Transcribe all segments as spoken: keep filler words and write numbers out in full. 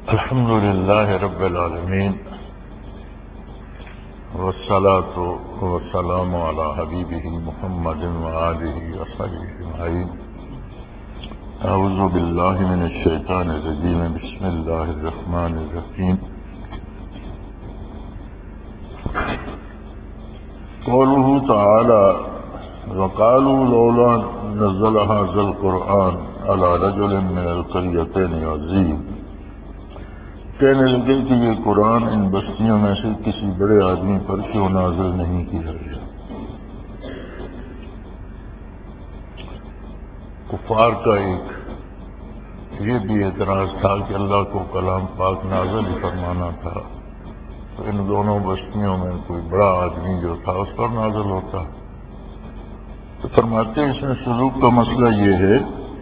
الحمد لله رب العالمين والصلاة والسلام على حبيبه محمد وآله وصحبه أجمعين. أعوذ بالله من الشيطان الرجيم. بسم الله الرحمن الرحيم. قوله تعالى: وقالوا لولا نزل هذا القرآن على رجل من القريتين عظيم. کہنے لگے کہ یہ قرآن ان بستیوں میں سے کسی بڑے آدمی پر کیوں نازل نہیں کیا گیا. کفار کا ایک یہ بھی اعتراض تھا کہ اللہ کو کلام پاک نازل ہی فرمانا تھا تو ان دونوں بستیوں میں کوئی بڑا آدمی جو تھا اس پر نازل ہوتا. تو فرماتے ہیں اس میں سلوک کا مسئلہ یہ ہے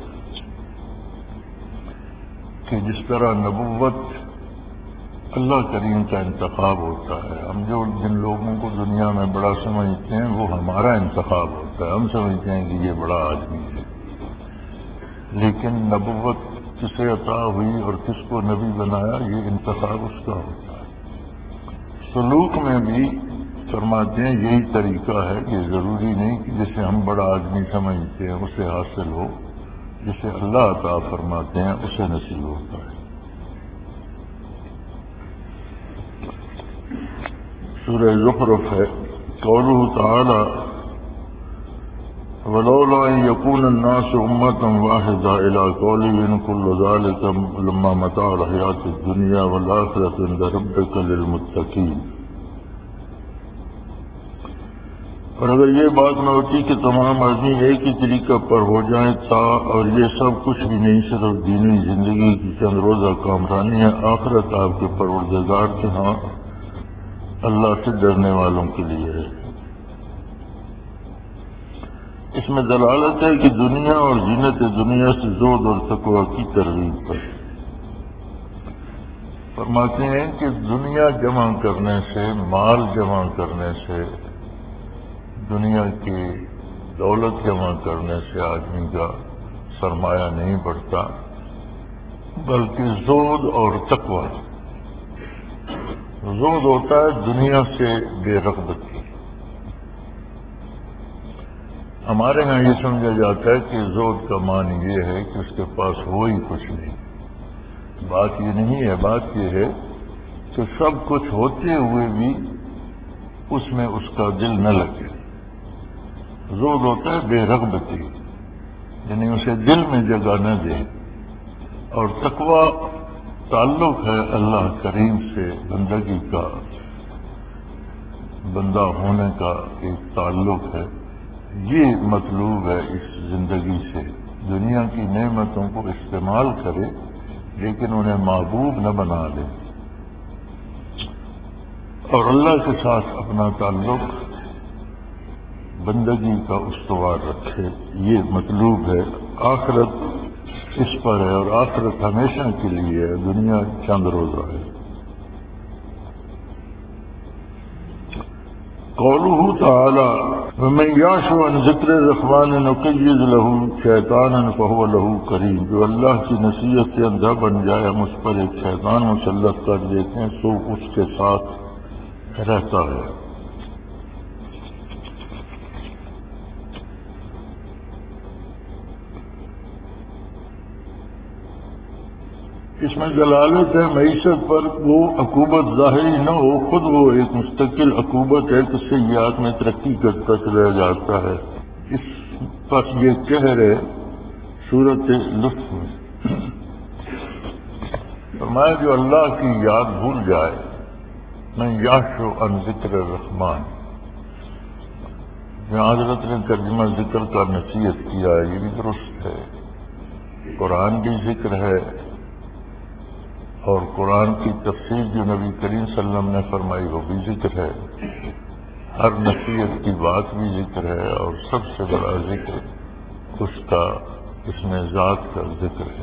کہ جس طرح نبوت اللہ کریم کا انتخاب ہوتا ہے، ہم جو جن لوگوں کو دنیا میں بڑا سمجھتے ہیں وہ ہمارا انتخاب ہوتا ہے. ہم سمجھتے ہیں کہ یہ بڑا آدمی ہے، لیکن نبوت کسے عطا ہوئی اور کس کو نبی بنایا یہ انتخاب اس کا ہوتا ہے. سلوک میں بھی فرماتے ہیں یہی طریقہ ہے کہ ضروری نہیں کہ جسے ہم بڑا آدمی سمجھتے ہیں اسے حاصل ہو، جسے اللہ عطا فرماتے ہیں اسے نصیب ہوتا ہے. سورہ زخرف ہے. قوله تعالی: ولولا ان يكون الناس امة واحدة الى قوله ان كل ذلك لما متاع الحياة الدنيا والآخرة عند ربك للمتقين. اور اگر یہ بات نہ ہوتی کہ تمام آدمی ایک ہی طریقہ پر ہو جائیں تا اور یہ سب کچھ بھی نہیں صرف دینی زندگی کی چند روزہ کامرانی ہے، آخرت آپ کے پروردگار کے ہاں اللہ سے ڈرنے والوں کے لیے ہے. اس میں دلالت ہے کہ دنیا اور زینت دنیا سے زہد اور تقوی کی ترغیب پر. فرماتے ہیں کہ دنیا جمع کرنے سے، مال جمع کرنے سے، دنیا کی دولت جمع کرنے سے آدمی کا سرمایہ نہیں بڑھتا، بلکہ زہد اور تقوی. زہد ہوتا ہے دنیا سے بے رغبتی. ہمارے ہاں یہ سمجھا جاتا ہے کہ زہد کا معنی یہ ہے کہ اس کے پاس ہو ہی کچھ نہیں. بات یہ نہیں ہے، بات یہ ہے کہ سب کچھ ہوتے ہوئے بھی اس میں اس کا دل نہ لگے. زہد ہوتا ہے بے رغبتی، یعنی اسے دل میں جگہ نہ دے. اور تقوی تعلق ہے اللہ کریم سے، بندگی کا، بندہ ہونے کا ایک تعلق ہے. یہ مطلوب ہے اس زندگی سے. دنیا کی نعمتوں کو استعمال کرے لیکن انہیں محبوب نہ بنا لے، اور اللہ کے ساتھ اپنا تعلق بندگی کا استوار رکھے. یہ مطلوب ہے. آخرت اس پر ہے اور آخرت ہمیشہ کے لیے ہے، دنیا چند روزہ ہے. قوله تعالی: ومن یعش عن ذکر الرحمن نقید له شیطانا فهو له قرین. جو اللہ کی نصیحت سے اندھا بن جائے ہم اس پر ایک شیطان مسلط کر دیتے ہیں سو اس کے ساتھ رہتا ہے. اس میں دلالت ہے معیشت پر. وہ عقوبت ظاہری نہ ہو، خود وہ ایک مستقل عقوبت ہے کہ سیئات میں ترقی کرتا چلا جاتا ہے. اس پر یہ کہہ رہے سورۃ لطف میں فرمایا جو اللہ کی یاد بھول جائے، من یعش عن ذکر الرحمن. جہاں حضرت نے ترجمہ ذکر کا نصیحت کیا ہے یہ بھی درست ہے. قرآن بھی ذکر ہے اور قرآن کی تفسیر جو نبی کریم صلی اللہ علیہ وسلم نے فرمائی وہ بھی ذکر ہے. ہر نصیحت کی بات بھی ذکر ہے اور سب سے بڑا ذکر اس کا، اس میں ذات کا ذکر ہے.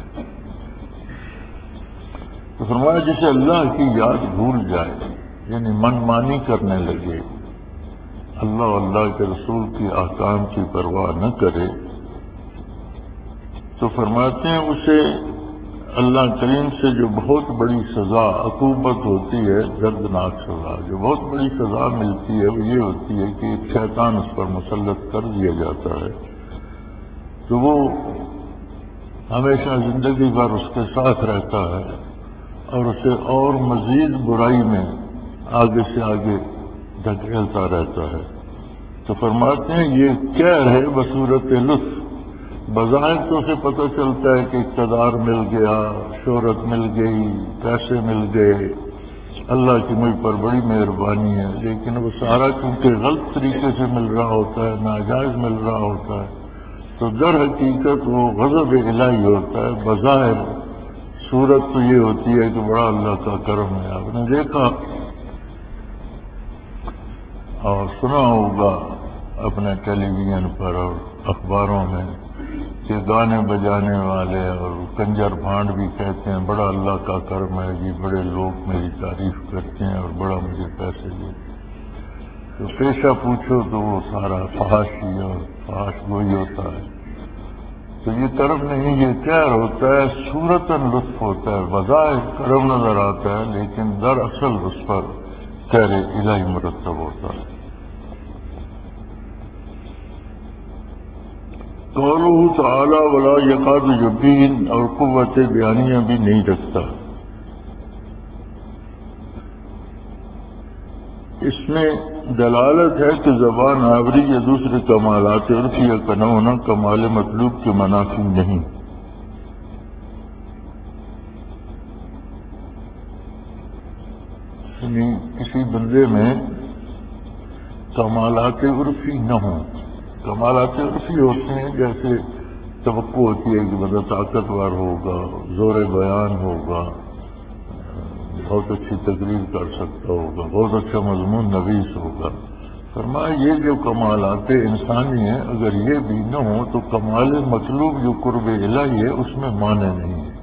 تو فرمایا جسے اللہ کی یاد بھول جائے، یعنی من مانی کرنے لگے، اللہ اللہ کے رسول کی احکام کی پرواہ نہ کرے، تو فرماتے ہیں اسے اللہ کریم سے جو بہت بڑی سزا عقوبت ہوتی ہے، دردناک سزا، جو بہت بڑی سزا ملتی ہے وہ یہ ہوتی ہے کہ ایک شیطان اس پر مسلط کر دیا جاتا ہے، تو وہ ہمیشہ زندگی بھر اس کے ساتھ رہتا ہے اور اسے اور مزید برائی میں آگے سے آگے دھکیلتا رہتا ہے۔ تو فرماتے ہیں یہ کہر ہے بصورت لطف، بظاہر تو اسے پتہ چلتا ہے کہ اقتدار مل گیا، شہرت مل گئی، پیسے مل گئے، اللہ کی مجھ پر بڑی مہربانی ہے، لیکن وہ سارا کیونکہ غلط طریقے سے مل رہا ہوتا ہے، ناجائز مل رہا ہوتا ہے، تو در حقیقت وہ غضب الہی ہوتا ہے۔ بظاہر صورت تو یہ ہوتی ہے کہ بڑا اللہ کا کرم ہے۔ آپ نے دیکھا اور سنا ہوگا اپنے ٹیلی ویژن پر اور اخباروں میں کہ گانے بجانے والے اور کنجر بھانڈ بھی کہتے ہیں بڑا اللہ کا کرم ہے جی، بڑے لوگ میری تعریف کرتے ہیں اور بڑا مجھے پیسے دیتے، تو پیشہ پوچھو تو وہ سارا فحاشی اور فحاش گوئی ہوتا ہے۔ تو یہ کرم نہیں، یہ کہر ہوتا ہے، صورتاً لطف ہوتا ہے، بظاہر کرم نظر آتا ہے لیکن دراصل اس پر کہر الہی مرتب ہوتا ہے۔ قولہ تعالی ولا یکاد یبین، اور قوت بیانیہ بھی نہیں رکھتا۔ اس میں دلالت ہے کہ زبان آوری یا دوسرے کمالات عرفیہ کا نہ ہونا کمال مطلوب کے منافی نہیں۔ یعنی کسی بندے میں کمالات عرفی نہ ہوں۔ کمالات عرفی ہوتے ہیں جیسے توقع ہوتی ہے کہ بندہ طاقتور ہوگا، زور بیان ہوگا، بہت اچھی تقریر کر سکتا ہوگا، بہت اچھا مضمون نویس ہوگا۔ فرمایا یہ جو کمالات انسانی ہیں اگر یہ بھی نہ ہوں تو کمال مطلوب جو قرب الہی ہے اس میں معنی نہیں ہے۔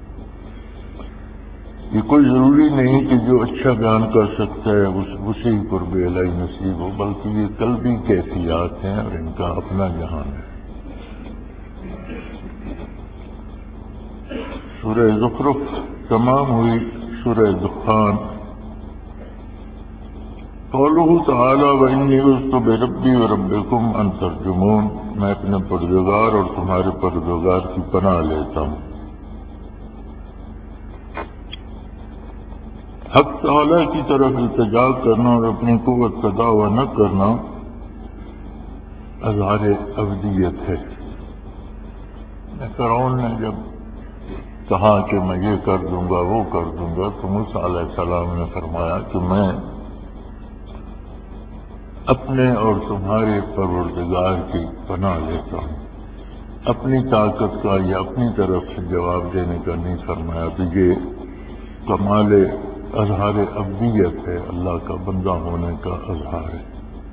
یہ کوئی ضروری نہیں کہ جو اچھا بیان کر سکتا ہے اسی قرب الہی نصیب ہو، بلکہ یہ قلبی کیفیات ہیں اور ان کا اپنا جہان ہے۔ سورہ زخرف تمام ہوئی۔ سورہ دخان قولہ تعالی وانی عذت بربی وربکم ان ترجمون، میں اپنے پروردگار اور تمہارے پروردگار کی پناہ لیتا ہوں۔ حق تعالی کی طرف التجا کرنا اور اپنی قوت کا دعویٰ نہ کرنا اظہار عبدیت ہے۔ فرعون نے جب کہا کہ میں یہ کر دوں گا وہ کر دوں گا تو موسیٰ علیہ السلام نے فرمایا کہ میں اپنے اور تمہارے پروردگار کی پناہ لیتا ہوں، اپنی طاقت کا یا اپنی طرف سے جواب دینے کا نہیں فرمایا۔ تو یہ کمال اظہار عبدیت ہے، اللہ کا بندہ ہونے کا اظہار ہے۔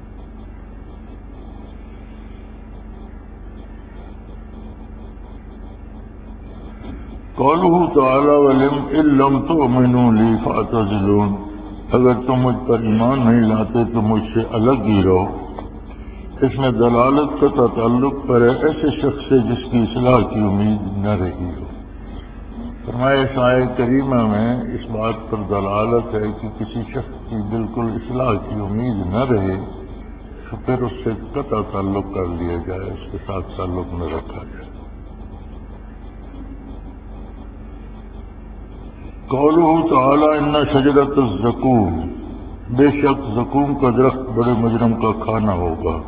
قولہ تعالی ولم ان لم تؤمنوا لی فاعتزلون، اگر تم مجھ پر ایمان نہیں لاتے تو مجھ سے الگ ہی رہو۔ اس میں دلالت کا تعلق پر ہے ایسے شخص سے جس کی اصلاح کی امید نہ رہی ہو۔ فرمایا اس آیت کریمہ میں اس بات پر دلالت ہے کہ کسی شخص کی بالکل اصلاح کی امید نہ رہے تو پھر اس سے قطع تعلق کر لیا جائے، اس کے ساتھ تعلق نہ رکھا جائے۔ قولہ تعالی ان شجرۃ الزقوم، بے شک زقوم کا درخت بڑے مجرم کا کھانا ہوگا۔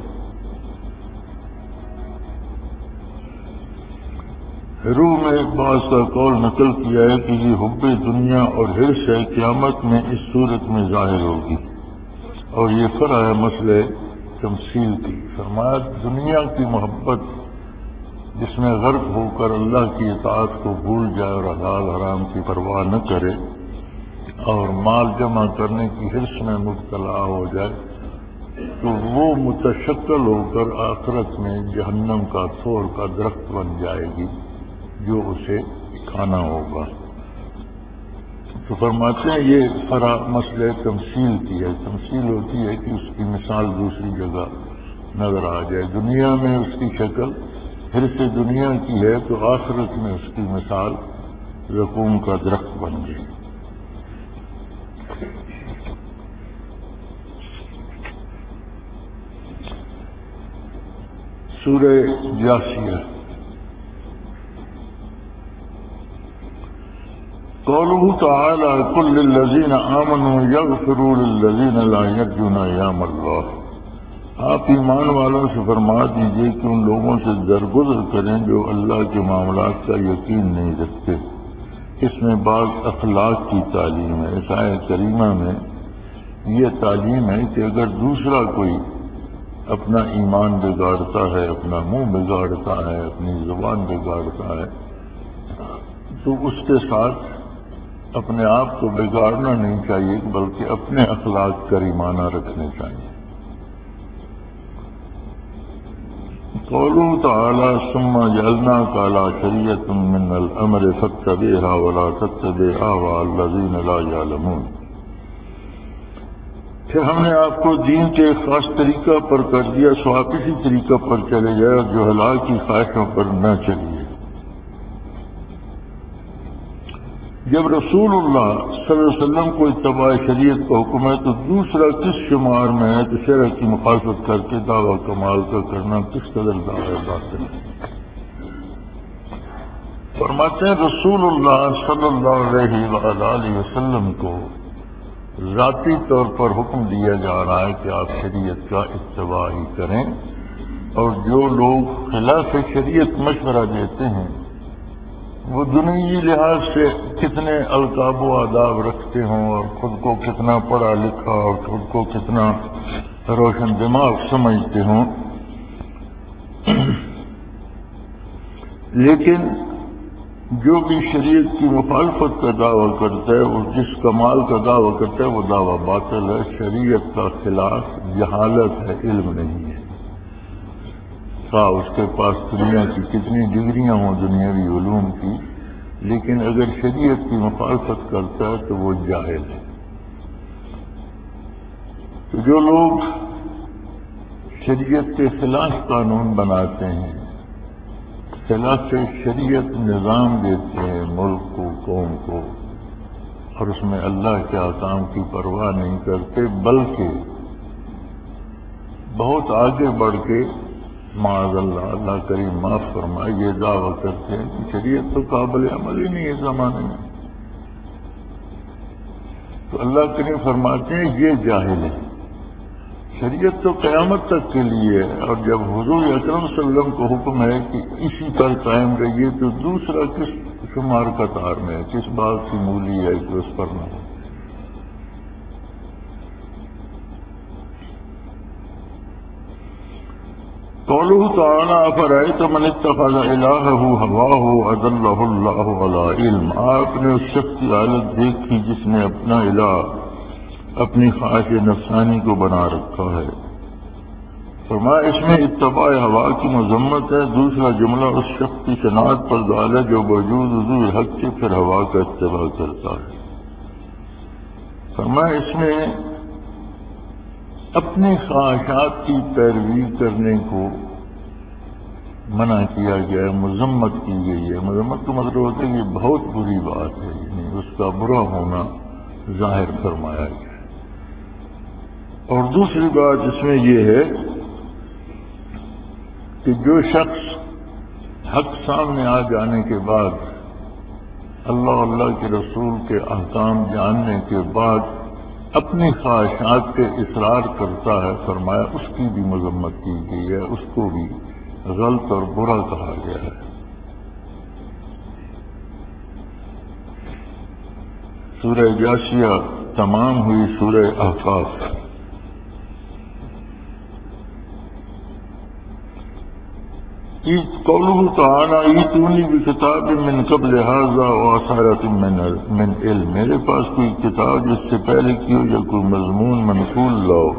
روح میں بعض کا قول نقل کیا ہے کہ یہ حب دنیا اور حرص ہے، قیامت میں اس صورت میں ظاہر ہوگی، اور یہ فرع ہے مسئلہ تمثیل کی۔ فرمایا دنیا کی محبت جس میں غرق ہو کر اللہ کی اطاعت کو بھول جائے اور حلال حرام کی پرواہ نہ کرے اور مال جمع کرنے کی حرص میں مبتلا ہو جائے تو وہ متشکل ہو کر آخرت میں جہنم کا تھور کا درخت بن جائے گی جو اسے کھانا ہوگا۔ تو فرماتے ہیں یہ فرع مسئلہ تمثیل کی ہے۔ تمثیل ہوتی ہے کہ اس کی مثال دوسری جگہ نظر آ جائے۔ دنیا میں اس کی شکل حرص دنیا کی ہے تو آخرت میں اس کی مثال زقوم کا درخت بن گئی۔ سورہ جاسیہ۔ قوله تعالی قل للذین آمنوا یغفروا للذین لا یرجون ایام اللہ، آپ ایمان والوں سے فرما دیجئے کہ ان لوگوں سے درگزر کریں جو اللہ کے معاملات کا یقین نہیں رکھتے۔ اس میں بعض اخلاق کی تعلیم ہے۔ اس آیت کریمہ میں یہ تعلیم ہے کہ اگر دوسرا کوئی اپنا ایمان بگاڑتا ہے، اپنا منہ بگاڑتا ہے، اپنی زبان بگاڑتا ہے، تو اس کے ساتھ اپنے آپ کو بگاڑنا نہیں چاہیے بلکہ اپنے اخلاق کریمانہ رکھنے چاہیے۔ قوله تعالی ثم جعلناک علی شریعۃ من الامر فاتبعها ولا تتبع اهواء الذین لا یعلمون، پھر ہم نے آپ کو دین کے ایک خاص طریقہ پر کر دیا، سو آپ اسی طریقہ پر چلے جائے اور جو ہلاک کی خواہشوں پر نہ چلیے۔ جب رسول اللہ صلی اللہ علیہ وسلم کو اتباع شریعت کا حکم ہے تو دوسرا کس شمار میں ہے؟ تو شرع کی مخالفت کر کے دعویٰ کمال کا کرنا کس قدر دعویٰ باطل ہے۔ فرماتے ہیں رسول اللہ صلی اللہ علیہ وآلہ وسلم کو ذاتی طور پر حکم دیا جا رہا ہے کہ آپ شریعت کا اتباع ہی کریں، اور جو لوگ خلاف شریعت مشورہ دیتے ہیں وہ دنیوی لحاظ سے کتنے القاب و آداب رکھتے ہوں اور خود کو کتنا پڑھا لکھا اور خود کو کتنا روشن دماغ سمجھتے ہوں، لیکن جو بھی شریعت کی مخالفت کا دعویٰ کرتا ہے، وہ جس کمال کا دعویٰ کرتا ہے وہ دعویٰ باطل ہے، شریعت کا خلاف جہالت ہے، علم نہیں ہے۔ خواہ اس کے پاس دنیا کی کتنی ڈگریاں ہوں دنیاوی علوم کی، لیکن اگر شریعت کی مخالفت کرتا ہے تو وہ جاہل ہے۔ تو جو لوگ شریعت کے خلاف قانون بناتے ہیں، خلاف شریعت نظام دیتے ہیں ملک کو، قوم کو، اور اس میں اللہ کے احکام کی پرواہ نہیں کرتے بلکہ بہت آگے بڑھ کے معاذ اللہ اللہ کریم معاف فرمائے یہ دعویٰ کرتے ہیں کہ شریعت تو قابل عمل ہی نہیں ہے زمانے میں، تو اللہ کریم فرماتے ہیں یہ جاہل ہے۔ شریعت تو قیامت تک کے لیے ہے، اور جب حضور اکرم صلی اللہ علیہ وسلم کو حکم ہے کہ اسی پر قائم رہیے تو دوسرا کس شمار قطار میں ہے، کس بات کی مولی ہے کہ اس پر نہ ہو۔ قوله تعالی افرأیت من اتخذ الہہ ہواہ اضلہ اللہ علی علم، آپ نے اس شخص کی حالت دیکھی جس نے اپنا الہ اپنی خواہش نفسانی کو بنا رکھا ہے۔ فرمایا اس میں اتباع ہوا کی مذمت ہے۔ دوسرا جملہ اس شخص کی شناخت پر دال ہے جو باوجود حضور حق کے پھر ہوا کا اتباع کرتا ہے۔ فرمایا اس میں اپنی خواہشات کی پیروی کرنے کو منع کیا گیا ہے، مذمت کی گئی ہے۔ مذمت کا مطلب ہوتا ہے کہ یہ بہت بری بات ہے، یعنی اس کا برا ہونا ظاہر فرمایا گیا۔ اور دوسری بات اس میں یہ ہے کہ جو شخص حق سامنے آ جانے کے بعد اللہ اللہ کے رسول کے احکام جاننے کے بعد اپنی خواہشات پہ اصرار کرتا ہے، فرمایا اس کی بھی مذمت کی گئی ہے، اس کو بھی غلط اور برا کہا گیا ہے۔ سورہ جاسیہ تمام ہوئی سورہ احقاف۔ قوله تعالی ایتونی بکتاب من قبل ھذا وآثارۃ من من علم، میرے پاس کوئی کتاب جس سے پہلے کی ہو یا کوئی مضمون منقول لاؤ۔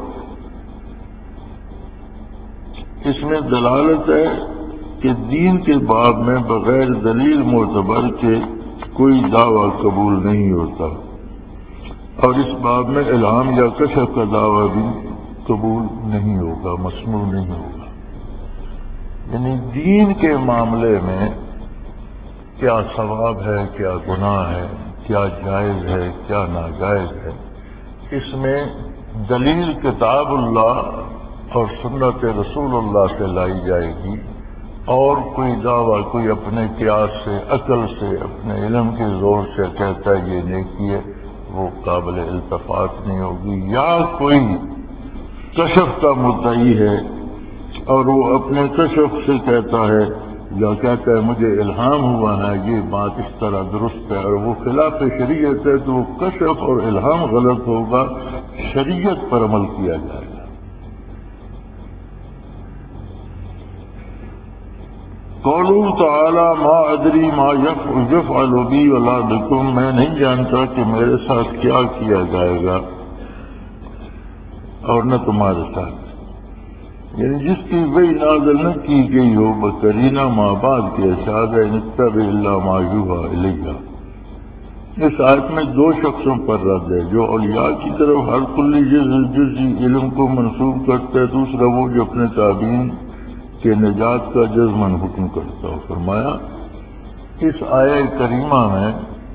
اس میں دلالت ہے کہ دین کے باب میں بغیر دلیل معتبر کے کوئی دعویٰ قبول نہیں ہوتا، اور اس باب میں الہام یا کشف کا دعویٰ بھی قبول نہیں ہوگا، مسموع نہیں ہوگا۔ یعنی دین کے معاملے میں کیا ثواب ہے، کیا گناہ ہے، کیا جائز ہے، کیا ناجائز ہے، اس میں دلیل کتاب اللہ اور سنت رسول اللہ سے لائی جائے گی، اور کوئی دعویٰ کوئی اپنے قیاس سے، عقل سے، اپنے علم کے زور سے کہتا ہے یہ نیکی ہے، وہ قابل التفات نہیں ہوگی۔ یا کوئی کشف کا مدعی ہے اور وہ اپنے کشف سے کہتا ہے یا کہتا ہے مجھے الہام ہوا ہے یہ بات اس طرح درست ہے، اور وہ خلاف شریعت ہے، تو وہ کشف اور الہام غلط ہوگا، شریعت پر عمل کیا جائے گا۔ قولوا تعالی ما ادری ما یفعل بی ولا بکم، میں نہیں جانتا کہ میرے ساتھ کیا کیا جائے گا اور نہ تمہارے ساتھ، یعنی جس کی وحی نازل نہ کی گئی ہو بقرینہ ما بعد کے ارشاد ہے نتبع الا ما یوحی الیہ۔ اس آیت میں دو شخصوں پر رد ہے، جو اولیاء کی طرف ہر کلی جزء جزئی علم کو منسوب کرتا ہے، دوسرا وہ جو اپنے تابعین کہ نجات کا جزمن حکم کرتا ہو۔ فرمایا اس آیہ کریمہ میں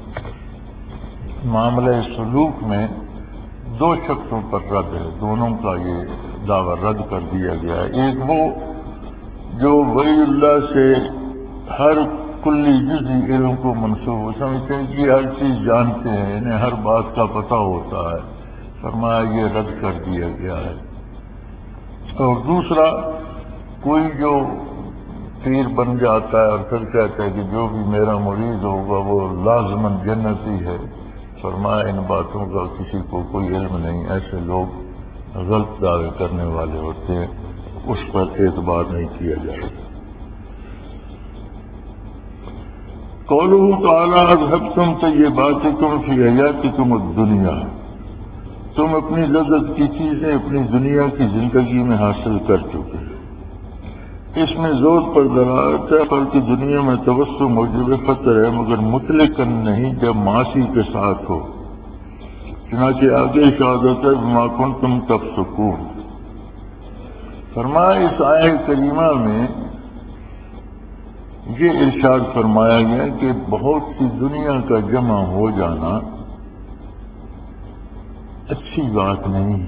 معاملہ سلوک میں دو شخصوں پر رد ہے، دونوں کا یہ دعویٰ رد کر دیا گیا ہے۔ ایک وہ جو ولی اللہ سے ہر کلی جزئی علم کو منسوب ہو، سمجھتے ہیں کہ ہر چیز جانتے ہیں، انہیں ہر بات کا پتہ ہوتا ہے، فرمایا یہ رد کر دیا گیا ہے۔ اور دوسرا کوئی جو پیر بن جاتا ہے اور پھر کہتا ہے کہ جو بھی میرا مرید ہوگا وہ لازماً جنتی ہے، فرمایا ان باتوں کا کسی کو کوئی علم نہیں، ایسے لوگ غلط دعوے کرنے والے ہوتے ہیں، اس پر اعتبار نہیں کیا جائے گا۔ قولہ تعالی اذھبتم طیباتکم فی حیاتکم الدنیا، تم اپنی لذت کی چیزیں اپنی دنیا کی زندگی میں حاصل کر چکے۔ اس میں زور پر دلالت ہے پر کہ دنیا میں توسع موجب خطر ہے، مگر مطلقاً نہیں جب معاصی کے ساتھ ہو، چنانچہ آگے اشارت ہے بما کنتم تفسقون۔ فرمایا اس آیہ کریمہ میں یہ ارشاد فرمایا گیا کہ بہت سی دنیا کا جمع ہو جانا اچھی بات نہیں،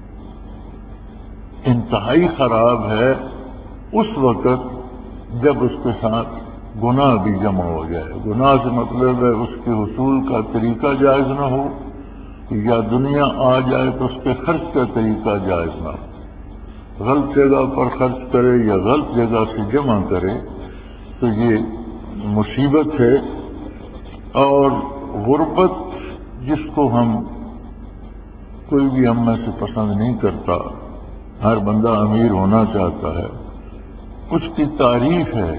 انتہائی خراب ہے اس وقت جب اس کے ساتھ گناہ بھی جمع ہو جائے۔ گناہ سے مطلب ہے اس کے حصول کا طریقہ جائز نہ ہو، یا دنیا آ جائے تو اس کے خرچ کا طریقہ جائز نہ ہو، غلط جگہ پر خرچ کرے یا غلط جگہ سے جمع کرے تو یہ مصیبت ہے۔ اور غربت جس کو ہم کوئی بھی ہم میں سے پسند نہیں کرتا، ہر بندہ امیر ہونا چاہتا ہے، اس کی تعریف ہے۔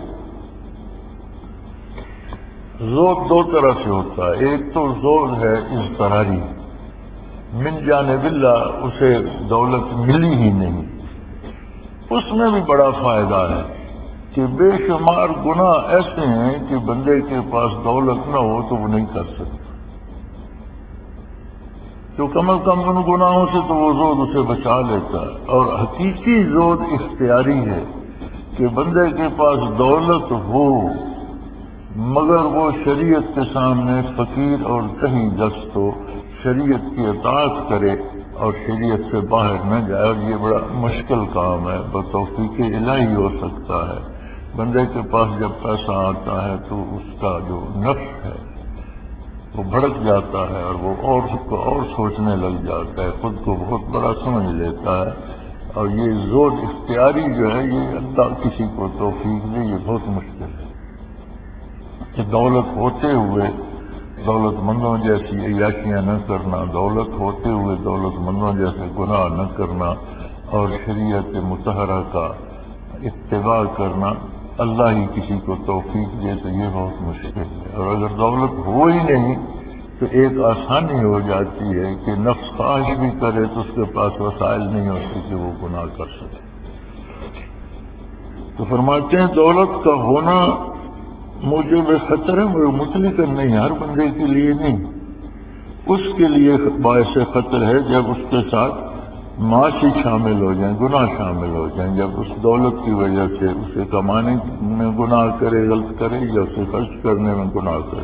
زود دو طرح سے ہوتا ہے، ایک تو زود ہے اضطراری، من جانب اللہ اسے دولت ملی ہی نہیں، اس میں بھی بڑا فائدہ ہے کہ بے شمار گناہ ایسے ہیں کہ بندے کے پاس دولت نہ ہو تو وہ نہیں کر سکتا، تو کم از کم ان گناہوں سے تو وہ زود اسے بچا لیتا ہے۔ اور حقیقی زود اختیاری ہے کہ بندے کے پاس دولت ہو مگر وہ شریعت کے سامنے فقیر اور کہیں دست ہو، شریعت کی اطاعت کرے اور شریعت سے باہر نہ جائے، اور یہ بڑا مشکل کام ہے، بتوفیق الہی ہو سکتا ہے۔ بندے کے پاس جب پیسہ آتا ہے تو اس کا جو نفس ہے وہ بھڑک جاتا ہے اور وہ اور کو اور سوچنے لگ جاتا ہے، خود کو بہت بڑا سمجھ لیتا ہے، اور یہ زود اختیاری جو ہے یہ اللہ کسی کو توفیق دے، یہ بہت مشکل ہے کہ دولت ہوتے ہوئے دولت مندوں جیسی عیاشیاں نہ کرنا، دولت ہوتے ہوئے دولت مندوں جیسے گناہ نہ کرنا، اور شریعت مطہرہ کا اتباع کرنا، اللہ ہی کسی کو توفیق دے تو یہ بہت مشکل ہے۔ اور اگر دولت ہو ہی نہیں تو ایک آسانی ہو جاتی ہے کہ نفس خواہش بھی کرے تو اس کے پاس وسائل نہیں ہوتے کہ وہ گناہ کر سکے۔ تو فرماتے ہیں دولت کا ہونا موجب خطر ہے، مگر مطلق نہیں، ہر بندے کے لیے نہیں، اس کے لیے باعث خطر ہے جب اس کے ساتھ معاشی شامل ہو جائیں، گناہ شامل ہو جائیں، جب اس دولت کی وجہ سے اسے کمانے میں گناہ کرے، غلط کرے، یا اسے خرچ کرنے میں گناہ کرے۔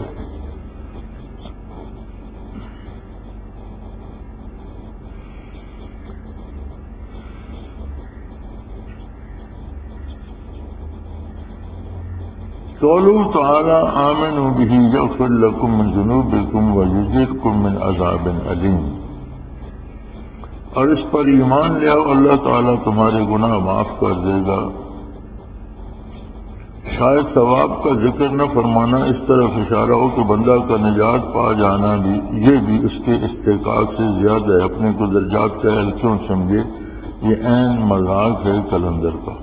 قوله تعالی آمنوا به یغفر لکم من ذنوبکم ویجرکم من عذاب علیم، اور اس پر ایمان لے آؤ، اللہ تعالیٰ تمہارے گناہ معاف کر دے گا۔ شاید ثواب کا ذکر نہ فرمانا اس طرف اشارہ ہو کہ بندہ کا نجات پا جانا بھی یہ بھی اس کے استحقاق سے زیادہ ہے، اپنے کو درجات کا اہل کیوں سمجھے، یہ عین مذاق ہے کلندر کا۔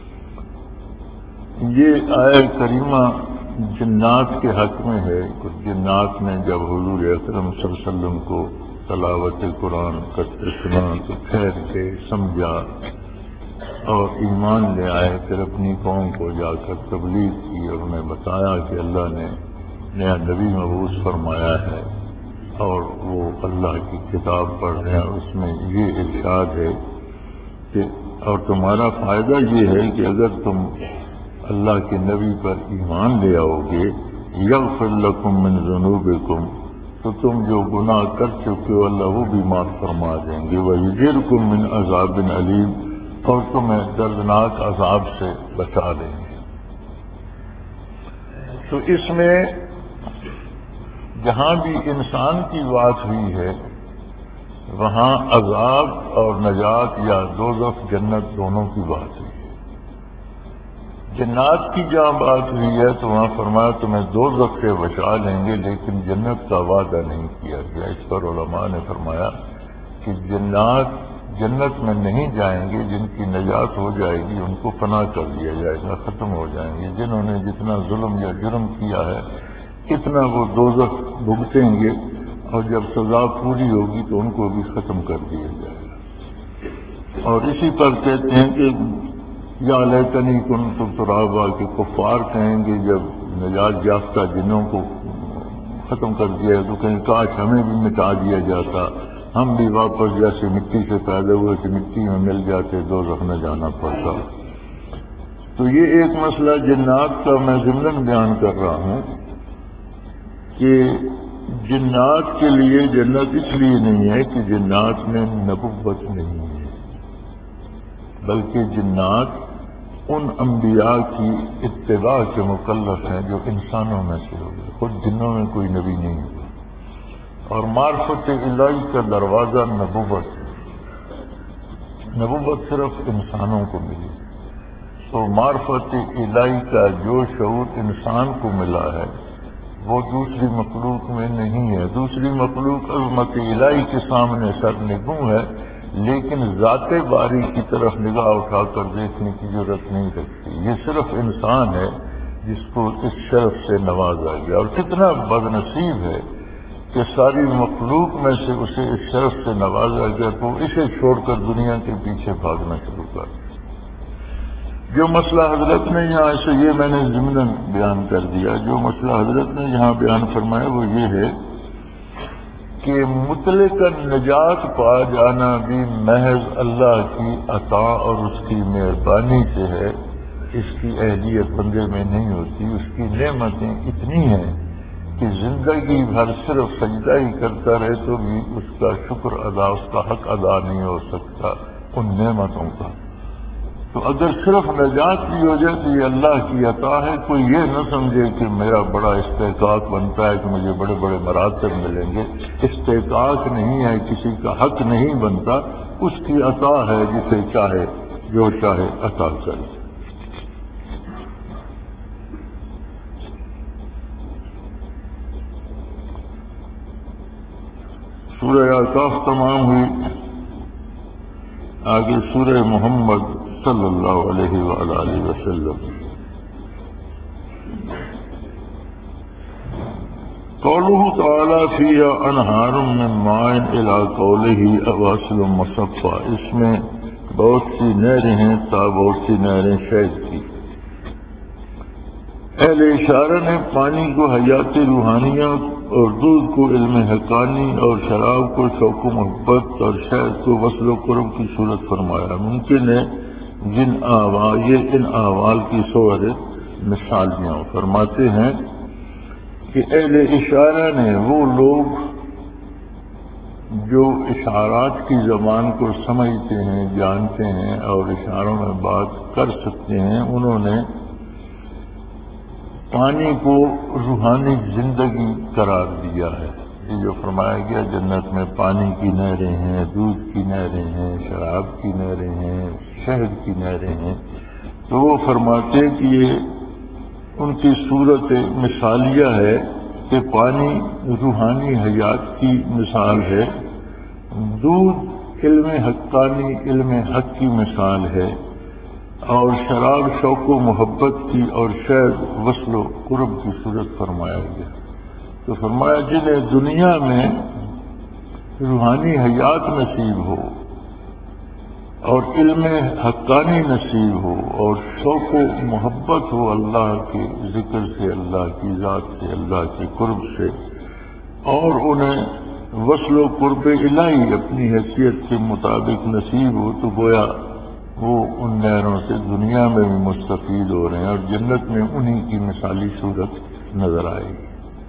یہ آیہ کریمہ جنات کے حق میں ہے۔ کچھ جنات نے جب حضور اکرم صلی اللہ علیہ وسلم کو تلاوت قرآن کرتے سنا تو ٹھہر کے سمجھا اور ایمان لے آئے، پھر اپنی قوم کو جا کر تبلیغ کی اور انہیں بتایا کہ اللہ نے نیا نبی مبعوث فرمایا ہے اور وہ اللہ کی کتاب پڑھ رہے ہیں، اس میں یہ ارشاد ہے کہ اور تمہارا فائدہ یہ ہے کہ اگر تم اللہ کے نبی پر ایمان لے آؤ گے، یغفر لکم من ذنوبکم، تو تم جو گناہ کر چکے ہو اللہ وہ بھی معاف فرما دیں گے، ویجرکم من عذاب علیم، اور تمہیں دردناک عذاب سے بچا لیں گے۔ تو اس میں جہاں بھی انسان کی بات ہوئی ہے وہاں عذاب اور نجات یا دوزخ جنت دونوں کی بات ہوئی ہے۔ جنات کی جہاں بات ہوئی ہے تو وہاں فرمایا تمہیں دوزخ سے بچا لیں گے لیکن جنت کا وعدہ نہیں کیا گیا۔ اس پر علماء نے فرمایا کہ جنات جنت میں نہیں جائیں گے، جن کی نجات ہو جائے گی ان کو فنا کر دیا جائے گا، ختم ہو جائیں گے۔ جنہوں نے جتنا ظلم یا جرم کیا ہے اتنا وہ دوزخ بھگتیں گے، اور جب سزا پوری ہوگی تو ان کو بھی ختم کر دیا جائے گا۔ اور اسی پر کہتے ہیں کہ یا لیتنی کنت ترابا، کہ کفار کہیں گے جب نجات یافتہ جنوں کو ختم کر دیا تو کہیں کاش ہمیں بھی مٹا دیا جاتا، ہم بھی واپس جیسے مٹی سے پیدا ہوئے کہ مٹی میں مل جاتے، دوزخ نہ جانا پڑتا۔ تو یہ ایک مسئلہ جنات کا میں ضمناً بیان کر رہا ہوں کہ جنات کے لیے جنت اس لیے نہیں ہے کہ جنات میں نبوت نہیں ہے، بلکہ جنات ان انبیاء کی اتباع کے مکلف ہیں جو انسانوں میں سے ہو گئے، خود جنوں میں کوئی نبی نہیں ہوا۔ اور معرفت الہی کا دروازہ نبوت ہے، نبوت صرف انسانوں کو ملی، تو معرفت الہی کا جو شعور انسان کو ملا ہے وہ دوسری مخلوق میں نہیں ہے۔ دوسری مخلوق عظمت الہی کے سامنے سرنگوں ہے، لیکن ذات باری کی طرف نگاہ اٹھا کر دیکھنے کی ضرورت نہیں رکھتی۔ یہ صرف انسان ہے جس کو اس شرف سے نوازا گیا، اور کتنا بد نصیب ہے کہ ساری مخلوق میں سے اسے اس شرف سے نوازا گیا تو اسے چھوڑ کر دنیا کے پیچھے بھاگنا شروع کر دیا۔ جو مسئلہ حضرت نے یہاں سے یہ میں نے ضمناً بیان کر دیا، جو مسئلہ حضرت نے یہاں بیان فرمایا وہ یہ ہے کہ مطلق نجات پا جانا بھی محض اللہ کی عطا اور اس کی مہربانی سے ہے، اس کی اہلیت بندے میں نہیں ہوتی۔ اس کی نعمتیں اتنی ہیں کہ زندگی بھر صرف سجدہ ہی کرتا رہے تو بھی اس کا شکر ادا، اس کا حق ادا نہیں ہو سکتا ان نعمتوں کا۔ تو اگر صرف نجات بھی ہو جائے تو یہ اللہ کی عطا ہے۔ کوئی یہ نہ سمجھے کہ میرا بڑا استحقاق بنتا ہے کہ مجھے بڑے بڑے مراتب ملیں گے، استحقاق نہیں ہے، کسی کا حق نہیں بنتا، اس کی عطا ہے، جسے چاہے جو چاہے عطا کرے۔ سورہ اعراف تمام ہوئی، آگے سورہ محمد صلی اللہ علیہ وآلہ وسلم۔ قوله تعالیٰ فیہا انہار من ماء الی قولہ اواصل مصفا، اس میں بہت سی نہریں ہیں تا بہت سی نہریں شہد کی۔ اہل اشارہ نے پانی کو حیات روحانیہ اور دودھ کو علم حقانی اور شراب کو شوق و محبت اور شہد کو وصل و قرب کی صورت فرمایا۔ ممکن ہے جن آواز یہ ان احوال کی صور مثالیاں فرماتے ہیں کہ اہل اشارہ نے وہ لوگ جو اشارات کی زبان کو سمجھتے ہیں، جانتے ہیں اور اشاروں میں بات کر سکتے ہیں، انہوں نے پانی کو روحانی زندگی قرار دیا ہے۔ یہ جو فرمایا گیا جنت میں پانی کی نہریں ہیں، دودھ کی نہریں ہیں، شراب کی نہریں ہیں، شہد کی نہریں ہیں، تو وہ فرماتے کہ یہ ان کی صورت مثالیہ ہے کہ پانی روحانی حیات کی مثال ہے، دودھ علم حقانی علم حق کی مثال ہے، اور شراب شوق و محبت کی اور شہد وصل و قرب کی صورت فرمایا گیا۔ تو فرمایا جنہیں دنیا میں روحانی حیات نصیب ہو اور علم حقانی نصیب ہو اور شوق و محبت ہو اللہ کے ذکر سے، اللہ کی ذات سے، اللہ کے قرب سے، اور انہیں وصل و قرب الہی اپنی حیثیت کے مطابق نصیب ہو، تو گویا وہ ان نہروں سے دنیا میں بھی مستفید ہو رہے ہیں اور جنت میں انہی کی مثالی صورت نظر آئے گی۔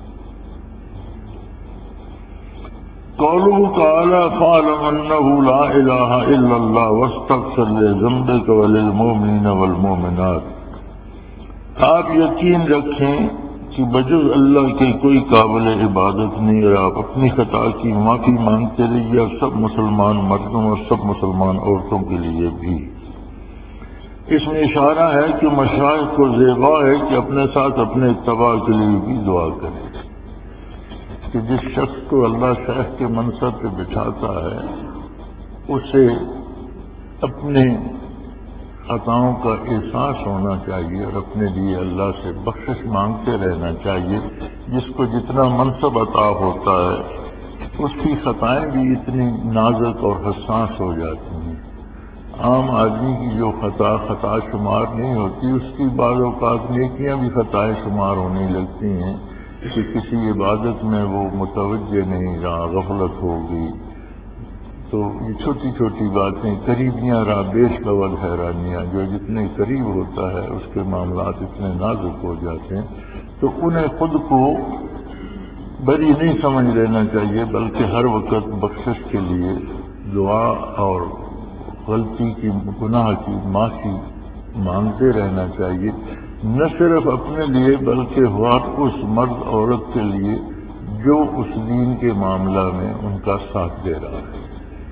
قوله تعالی فاعلم انه لا الہ الا اللہ واستغفر لذنبک وللمؤمنین والمؤمنات، آپ یقین رکھیں کہ بجز اللہ کے کوئی قابل عبادت نہیں، اور آپ اپنی خطا کی معافی مانگتے رہیے، اور سب مسلمان مردوں اور سب مسلمان عورتوں کے لیے بھی۔ اس میں اشارہ ہے کہ مشائخ کو زیبا ہے کہ اپنے ساتھ اپنے اتباع کے لیے بھی دعا کریں، کہ جس شخص کو اللہ شیخ کے منصب پہ بٹھاتا ہے اسے اپنے خطاؤں کا احساس ہونا چاہیے اور اپنے لیے اللہ سے بخشش مانگتے رہنا چاہیے۔ جس کو جتنا منصب عطا ہوتا ہے اس کی خطائیں بھی اتنی نازک اور حساس ہو جاتی ہیں۔ عام آدمی کی جو خطا خطا شمار نہیں ہوتی، اس کی بعض اوقات نیکیاں بھی خطائیں شمار ہونے لگتی ہیں کہ کسی عبادت میں وہ متوجہ نہیں رہا، غفلت ہو گئی، تو یہ چھوٹی چھوٹی باتیں قریبیاں را بیش قبل حیرانیاں، جو جتنے قریب ہوتا ہے اس کے معاملات اتنے نازک ہو جاتے ہیں، تو انہیں خود کو بری نہیں سمجھ لینا چاہیے، بلکہ ہر وقت بخشش کے لیے دعا اور غلطی کی گناہ کی معافی مانگتے رہنا چاہیے، نہ صرف اپنے لیے بلکہ ہر اس مرد عورت کے لیے جو اس دین کے معاملہ میں ان کا ساتھ دے رہا ہے۔